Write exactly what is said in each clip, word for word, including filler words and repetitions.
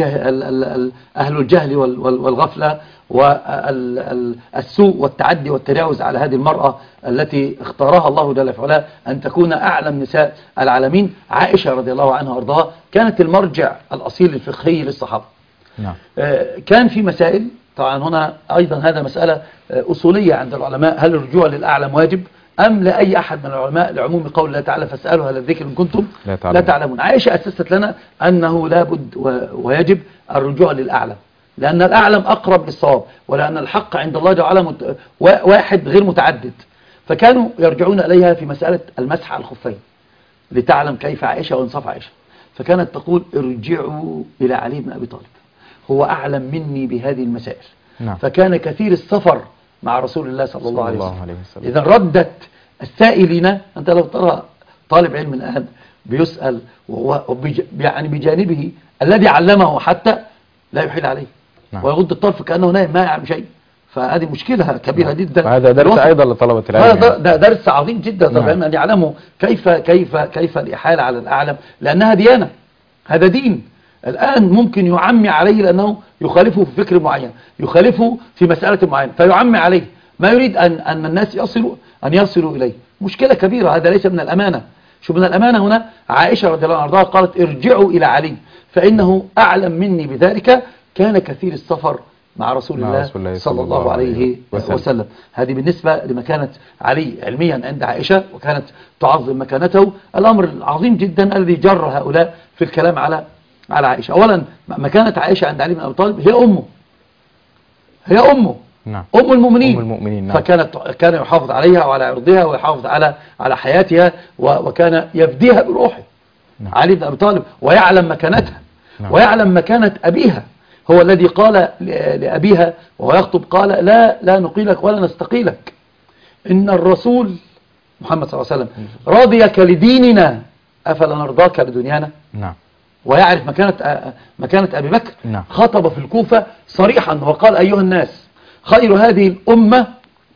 أهل الجهل والغفلة والسوء والتعدي والتجاوز على هذه المرأة التي اختارها الله جل وعلا أن تكون أعلم نساء العالمين. عائشة رضي الله عنها وارضاها كانت المرجع الأصيل الفقهي للصحابة. نعم. كان في مسائل، طبعا هنا أيضا هذا مسألة أصولية عند العلماء، هل الرجوع للأعلم واجب أم لأي أحد من العلماء، لعموم قول الله تعالى فاسألوا أهل الذكر إن كنتم لا تعلمون. لا تعلمون. عائشة أسست لنا أنه لابد ويجب الرجوع للأعلم، لأن الأعلم أقرب للصواب، ولأن الحق عند الله جل وعلا واحد غير متعدد. فكانوا يرجعون إليها في مسألة المسح على الخفين لتعلم كيف عائشة وانصاف عائشة، فكانت تقول ارجعوا إلى علي بن أبي طالب، هو أعلم مني بهذه المسائل. نعم. فكان كثير السفر مع رسول الله صلى الله عليه وسلم. إذا ردت السائلين، أنت لو ترى طالب علم الآن بيسأل يعني بجانبه الذي علمه حتى لا يحيل عليه. نعم. ويغض الطرف كأنه نايم ما يعلم شيء، فهذه مشكلة كبيرة. نعم. جدا. هذا درس أيضا لطلبة العلم. هذا يعني. درس عظيم جدا. نعم. طبعا أن يعلموا كيف كيف كيف الإحالة على الأعلم، لأنها ديانة، هذا دين. الآن ممكن يعمي عليه لأنه يخالفه في فكر معين، يخالفه في مسألة معينة، فيعمي عليه ما يريد أن أن الناس يصلوا أن يصلوا إليه. مشكلة كبيرة، هذا ليس من الأمانة. شو من الأمانة هنا؟ عائشة رضي الله عنها قالت ارجعوا إلى علي فإنه أعلم مني بذلك، كان كثير السفر مع رسول مع الله, رسول الله صلى الله, الله عليه وسلم. وسلم. هذه بالنسبة لمكانة علي علميا عند عائشة، وكانت تعظم مكانته. الأمر العظيم جدا الذي جر هؤلاء في الكلام على على عائشة، أولا مكانة عائشة عند علي بن أبي طالب هي أمه، هي أمه. نعم. أم المؤمنين, أم المؤمنين. نعم. فكانت كان يحافظ عليها وعلى عرضها ويحافظ على على حياتها، وكان يفديها بروحه. نعم. علي بن أبي طالب ويعلم مكانتها. نعم. ويعلم مكانة أبيها، هو الذي قال لأبيها وهو يخطب قال لا لا نقيلك ولا نستقيلك، إن الرسول محمد صلى الله عليه وسلم راضيك لديننا أفلا نرضاك لدنيانا. نعم. ويعرف مكانة مكانة أبي بكر. نعم. خطب في الكوفة صريحا وقال أيها الناس خير هذه الأمة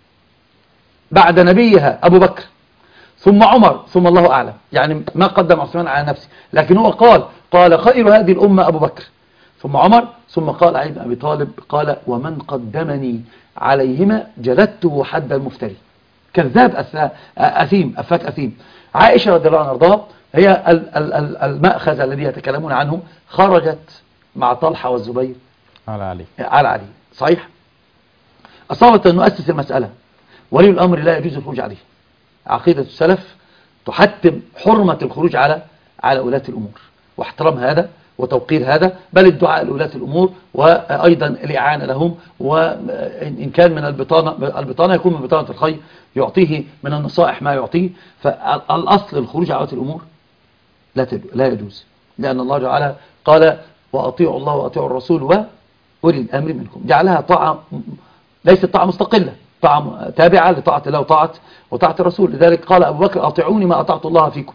بعد نبيها أبو بكر ثم عمر ثم الله أعلم، يعني ما قدم عثمان على نفسه، لكن هو قال قال خير هذه الأمة أبو بكر ثم عمر ثم قال علي بن أبي طالب قال ومن قدمني عليهما جلدته حد المفتري. كذاب أثيم أفاك أثيم. عائشة رضي الله عنها وارضاها هي المأخذ الذي يتكلمون عنه، خرجت مع طلحة والزبير على علي على علي صحيح. أصابت أن نؤسس المسألة، ولي الأمر لا يجوز الخروج عليه. عقيدة السلف تحتم حرمة الخروج على على ولاة الأمور، واحترام هذا وتوقير هذا، بل الدعاء لولاة الأمور وأيضا الإعانة لهم، وإن كان من البطانة البطانة يكون من بطانة الخير، يعطيه من النصائح ما يعطيه. فالأصل الخروج على ولاة الأمور لا لا يجوز، لأن الله تعالى قال وأطيعوا الله وأطيعوا الرسول وأولي الأمر منكم، جعلها طاعة ليست طاعة مستقلة، طاعة تابعة لطاعة الله وطاعة وطاعة الرسول. لذلك قال أبو بكر أطيعوني ما أطعت الله فيكم.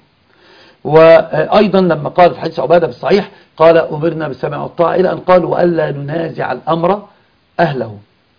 وأيضا لما قال في حديث عبادة في الصحيح قال أمرنا بالسمع والطاعة، إلى أن قال وألا ننازع الأمر أهله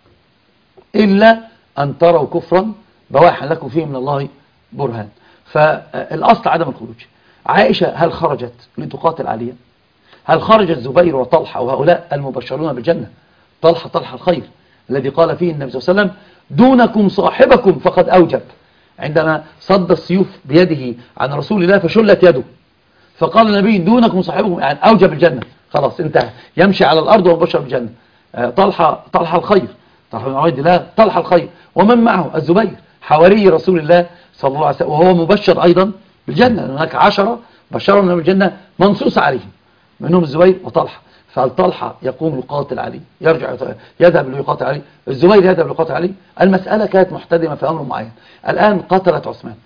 إلا أن تروا كفرا بواحا لكم فيه من الله برهان. فالأصل عدم الخروج. عائشة هل خرجت لتقاتل عليا؟ هل خرج الزبير وطلحة وهؤلاء المبشرون بالجنة؟ طلحة طلحة الخير الذي قال فيه النبي صلى الله عليه وسلم دونكم صاحبكم فقد أوجب، عندما صد السيوف بيده عن رسول الله فشلت يده، فقال النبي دونكم صاحبكم يعني أوجب الجنة، خلاص انتهى، يمشي على الأرض ومبشر بالجنة. طلحة طلحة الخير، طلحة بن عبيد الله طلحة الخير، ومن معه الزبير حواري رسول الله صلى الله عليه وسلم، وهو مبشر أيضا بالجنة. هناك عشرة بشرهم بالجنة منصوص عليهم، منهم الزبير وطلحة. فالطلحة يقوم يقاتل علي، يرجع يذهب ليقاتل علي، الزبير يذهب ليقاتل علي. المسألة كانت محتدمة في أمر معين. الآن قتلت عثمان،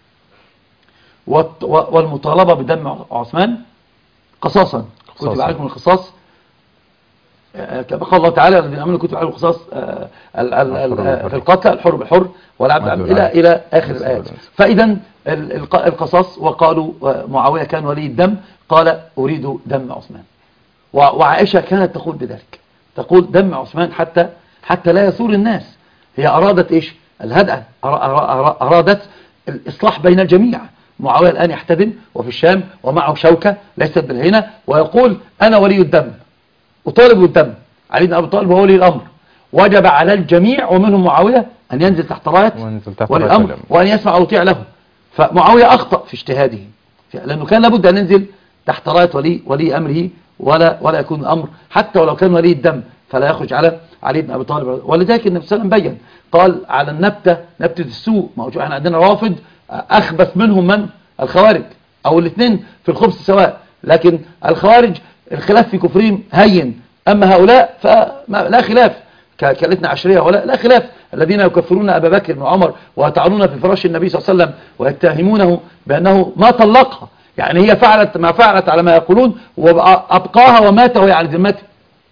والمطالبة بدم عثمان قصاصا، كتب عليكم القصاص كما قال الله تعالى الذين آمنوا كتب عليكم القصاص في القتل الحر بالحر والعبد بالعبد إلى إلى آخر الآيات. فإذا القصاص، وقالوا معاوية كان ولي الدم قال أريد دم عثمان، وعائشة كانت تقول بذلك، تقول دم عثمان حتى حتى لا يثور الناس. هي أرادت إيش؟ الهدأ، أرادت الإصلاح بين الجميع. معاوية الآن يحتدم وفي الشام ومعه شوكة ليست بالهنا، ويقول أنا ولي الدم وطالب بالدم. علي بن أبي طالب هو ولي الأمر، وجب على الجميع ومنهم معاوية أن ينزل تحت راية ولي الأمر وأن يسمع ويطيع له. فمعاوية أخطأ في اجتهاده، لأنه كان لابد أن ينزل تحت راية ولي ولي أمره، ولا ولا يكون الأمر حتى ولو كان ولي الدم فلا يخرج على علي بن أبي طالب. ولذلك النبي صلى الله عليه وسلم بين، قال على النبتة نبتة السوء، ما هو احنا عندنا رافض أخبث منهم من الخوارج، أو الاثنين في الخبث سواء، لكن الخوارج الخلاف في كفرهم هين، أما هؤلاء فلا خلاف كالاثنى عشرية، ولا لا خلاف، الذين يكفرون أبا بكر وعمر ويطعنون في فراش النبي صلى الله عليه وسلم ويتهمونه بأنه ما طلقها، يعني هي فعلت ما فعلت على ما يقولون وأبقاها ومات وهي على ذمته.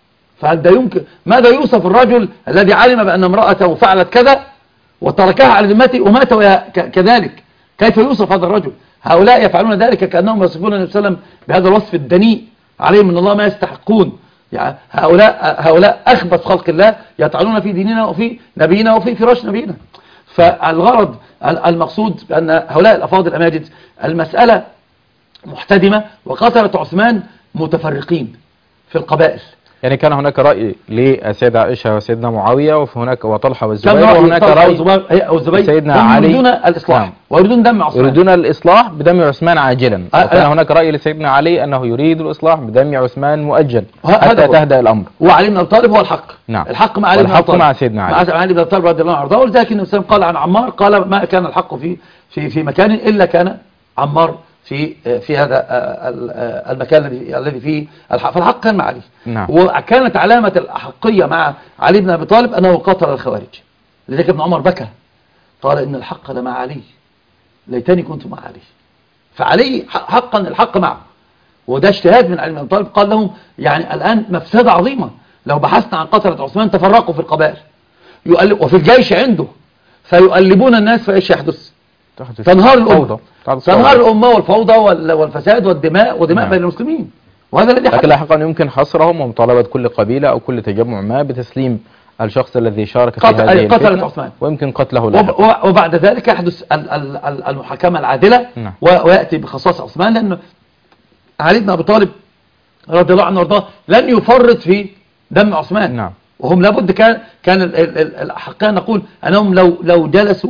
فهل ده يمكن؟ ماذا يوصف الرجل الذي علم بأن امرأته فعلت كذا وتركها على ذمته ومات وهي كذلك؟ كيف يوصف هذا الرجل؟ هؤلاء يفعلون ذلك كأنهم يصفون النبي صلى الله عليه وسلم بهذا الوصف الدنيء، عليهم من الله ما يستحقون. يعني هؤلاء هؤلاء أخبث خلق الله يطعنون في ديننا وفي نبينا وفي فراش نبينا. فالغرض المقصود بأن هؤلاء الأفاضل الأماجد المسألة محتدمة، وقتلة عثمان متفرقين في القبائل. يعني كان هناك رأي لسيدة عائشة وسيدنا معاوية، وهناك وطلحة والزبير، وهناك رأي سيدنا علي يريدون الإصلاح نعم. ويريدون دم عثمان، يريدون الإصلاح بدم عثمان عاجلا، أه وكان أه هناك رأي لسيدنا علي أنه يريد الإصلاح بدم عثمان مؤجل حتى تهدأ الأمر. وعلي بن أبي طالب هو الحق نعم. الحق مع علي بن أبي طالب، مع سيدنا علي مع علي بن أبي طالب رضي الله عنه وارضاه. ولذلك النبي صلى الله عليه وسلم قال عن عمار، قال ما كان الحق في في في مكان إلا كان عمار في في هذا المكان الذي الذي فيه الحق، فالحق كان مع علي. نعم. وكانت علامة الأحقية مع علي بن أبي طالب أنه قتل الخوارج. لذلك ابن عمر بكى قال إن الحق لمع علي ليتني كنت مع علي. فعلي حقا الحق معه، وده اجتهاد من علي بن أبي طالب. قال لهم يعني الآن مفسدة عظيمة لو بحثنا عن قتلة عثمان، تفرقوا في القبائل وفي الجيش عنده فيؤلبون الناس، فإيش يحدث؟ تنهار الأمة، تنهار الأمة والفوضى والفساد والدماء ودماء نعم. بين المسلمين، وهذا الذي حدث. لكن لاحقا يمكن حصرهم ومطالبة كل قبيلة أو كل تجمع ما بتسليم الشخص الذي شارك في هذه الفتنة، ويمكن قتله لاحقا. وبعد ذلك يحدث المحاكمة العادلة نعم. ويأتي بخصاص عثمان، لأن علي بن أبي طالب رضي الله عنه وارضاه لن يفرط في دم عثمان نعم. وهم لابد كان كان الأحقاء نقول أنهم لو لو جلسوا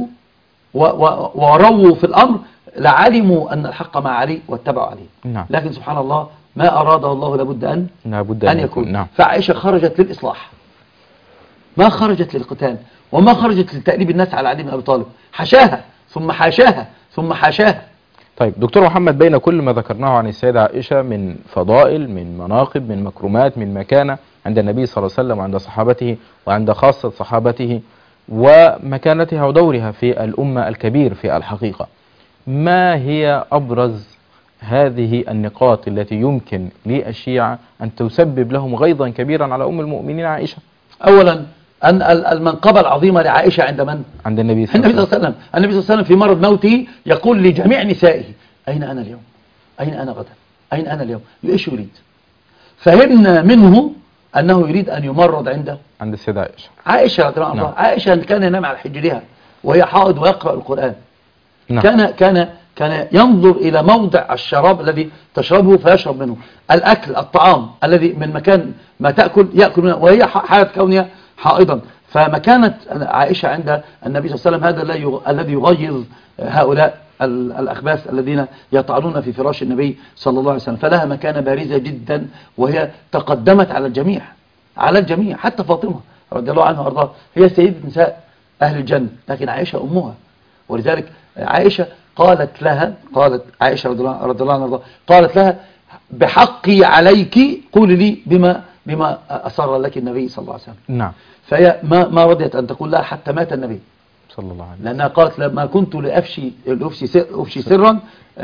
ورووا في الأمر لعلموا أن الحق مع علي واتبعوا عليه نعم. لكن سبحان الله ما أراده الله لابد أن, لابد أن يكون نعم. فعائشة خرجت للإصلاح، ما خرجت للقتال، وما خرجت لتأليب الناس على علي بن أبي طالب، حشاها ثم حاشاها ثم حاشاها. طيب دكتور محمد، بين كل ما ذكرناه عن السيدة عائشة من فضائل، من مناقب، من مكرمات، من مكانة عند النبي صلى الله عليه وسلم وعند صحابته وعند خاصة صحابته، ومكانتها ودورها في الأمة الكبير في الحقيقة، ما هي أبرز هذه النقاط التي يمكن للشيعة أن تسبب لهم غيظا كبيرا على أم المؤمنين عائشة؟ أولا أن المنقبة العظيمة لعائشة عند من؟ عند النبي صلى الله عليه وسلم. النبي صلى الله عليه وسلم في مرض موته يقول لجميع نسائه أين أنا اليوم؟ أين أنا غدا؟ أين أنا اليوم؟ إيش يريد؟ فهمنا منه أنه يريد أن يمرض عند عند السيدة عائشة. عائشة رضي الله عنها. عائشة كان ينام على حجرها وهي حائض ويقرأ القرآن. نعم. كان كان كان ينظر إلى موضع الشراب الذي تشربه فيشرب منه، الأكل الطعام الذي من مكان ما تأكل يأكل منه، وهي حالة كونها حائضا. فمكانة عائشة عند النبي صلى الله عليه وسلم هذا الذي يغيظ هؤلاء الأخباث الذين يطعنون في فراش النبي صلى الله عليه وسلم، فلها مكانة بارزة جدا، وهي تقدمت على الجميع على الجميع حتى فاطمة رضي الله عنها وارضاها هي سيدة نساء أهل الجنة، لكن عائشة أمها. ولذلك عائشة قالت لها قالت عائشة رضي الله عنها وارضاها قالت لها بحقي عليك قولي لي بما بما أسر لك النبي صلى الله عليه وسلم. نعم. فهي ما ما رضيت أن تقول لها حتى مات النبي صلى الله عليه وسلم، لأنها قالت لما كنت لأفشي لأفشي سر أفشي سرا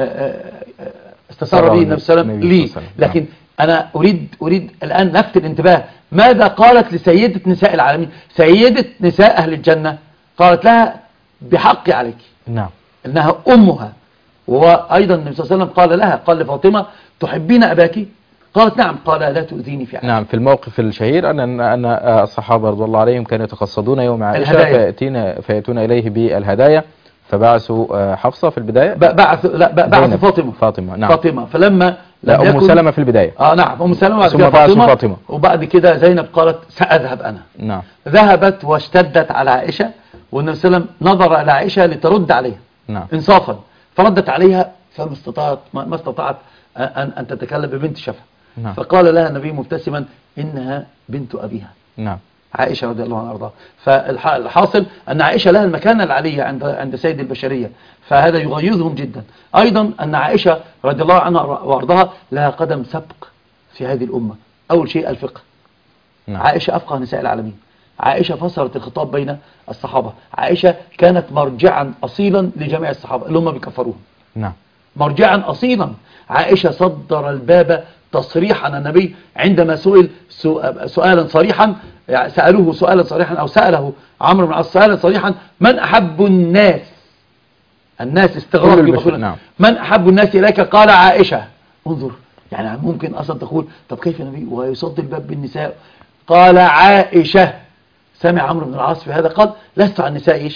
استسر به النبي صلى الله عليه وسلم لي، لكن أنا أريد أريد الآن لفت الانتباه ماذا قالت لسيدة نساء العالمين، سيدة نساء أهل الجنة، قالت لها بحقي عليك. نعم. إنها أمها. وأيضا النبي صلى الله عليه وسلم قال لها قال لفاطمة تحبين أباك؟ قالت نعم. قال لا تؤذيني في عائشة. نعم. في الموقف الشهير أن أن الصحابة رضي الله عليهم كانوا يتقصدون يوم عائشة فيأتين فيأتون إليه بالهدايا، فبعثوا حفصة في البداية بعثوا لا بعثوا فاطمة فاطمة نعم. فاطمة فلما لا أم سلمة في البداية. اه نعم أم سلمة وبعد ثم كده فاطمة, فاطمة وبعد كده زينب قالت سأذهب أنا. نعم. ذهبت واشتدت على عائشة، والنبي صلى الله عليه وسلم نظر إلى عائشة لترد عليها نعم. إنصافا، فردت عليها فما استطاعت ما استطاعت أن أن تتكلم ببنت شفا. نعم. فقال لها النبي مبتسما إنها بنت أبيها. نعم. عائشة رضي الله عنها وارضاها. فالحاصل أن عائشة لها المكانة العالية عند عند سيد البشرية، فهذا يغيظهم جدا. أيضا أن عائشة رضي الله عنها وارضاها لها قدم سبق في هذه الأمة. أول شيء الفقه. نعم. عائشة أفقه نساء العالمين. عائشة فسرت الخطاب بين الصحابة. عائشة كانت مرجعا أصيلا لجميع الصحابة اللي هم بيكفروهم. نعم. مرجعا أصيلا. عائشة صدر الباب تصريحا. النبي عندما سئل سؤالا صريحا، يعني سألوه سؤالا صريحا أو سأله عمرو بن العاص سؤالا صريحا: من أحب الناس؟ الناس استغرب. نعم. من أحب الناس إليك؟ قال عائشة. انظر، يعني ممكن أصلا تقول طب كيف النبي ويصد الباب بالنساء؟ قال عائشة. سمع عمرو بن العاص في هذا قال لست عن النساء إيش؟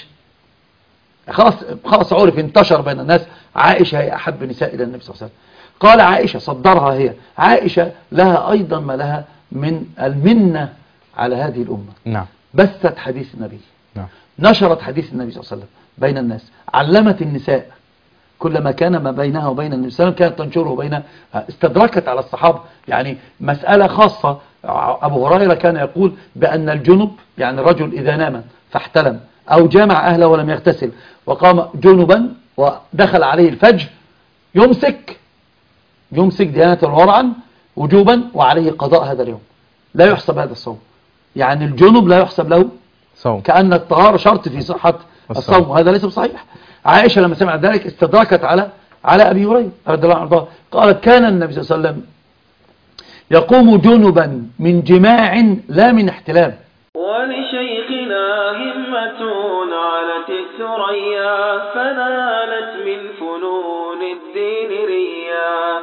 خلاص خلاص عرف انتشر بين الناس عائشة هي أحب النساء إلى النبي صلى الله عليه وسلم. قال عائشة، صدرها هي. عائشة لها أيضا ما لها من المنة على هذه الأمة. نعم. بثت حديث النبي. نعم. نشرت حديث النبي صلى الله عليه وسلم بين الناس. علمت النساء كل ما كان ما بينها وبين النبي صلى الله عليه وسلم كانت تنشره بين. استدركت على الصحابة، يعني مسألة خاصة. أبو هريرة كان يقول بأن الجنب، يعني الرجل إذا نام فاحتلم أو جامع أهله ولم يغتسل وقام جنبا ودخل عليه الفجر، يمسك يمسك ديانة ورعا وجوبا وعليه قضاء هذا اليوم، لا يحسب هذا الصوم. يعني الجنب لا يحسب له صوم، كأن الطهارة شرط في صحة الصوم، وهذا ليس بصحيح. عائشة لما سمعت ذلك استدركت على على أبي هريرة رضي الله عنه، قالت كان النبي صلى الله عليه وسلم يقوم جنبا من جماع لا من احتلام. ولشيخنا همة علت الثريا فنالت من فنون الدين ريا.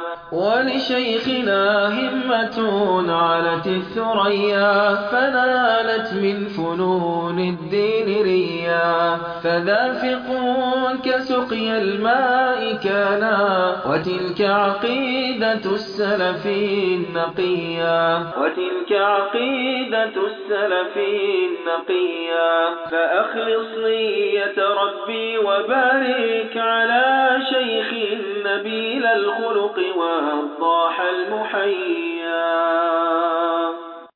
ولشيخنا همة علت الثريا فنالت من فنون الدين ريا. فذافق كسقي الماء كانا وتلك عقيدة السلف النقيا. وتلك عقيدة السلف النقيا. فأخلص نية ربي وبارك على شيخ نبيل الخلق وضاح المحيا.